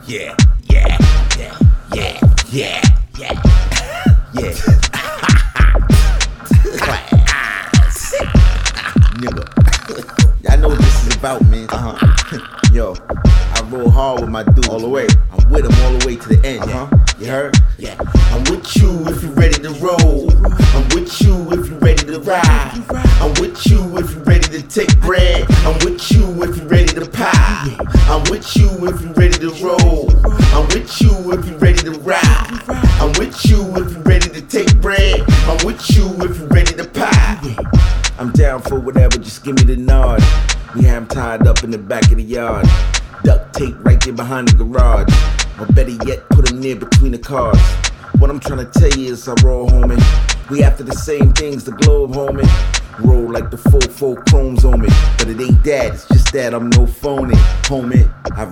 Yeah, yeah, yeah, yeah, yeah, yeah, yeah. Class. Nigga. Y'all know what this is about, man. Yo, I roll hard with my dudes. All the way. I'm with them all the way to the end. You heard? Yeah. I'm with you if you ready to roll. I'm with you if you ready to ride. I'm with you if you ready to take bread. I'm with you if you ready to pie. I'm with you if you ready to roll. I'm with you if you ready to ride. I'm with you if you ready to take bread. I'm with you if you ready to pie. I'm down for whatever, just give me the nod. We have him tied up in the back of the yard. Duct tape right there behind the garage. Or better yet, put him near between the cars. What I'm trying to tell you is I roll, homie. We after the same things, the globe, homie. Roll like the 4-4 chromes on me. But it ain't that, it's just that I'm no phony, homie.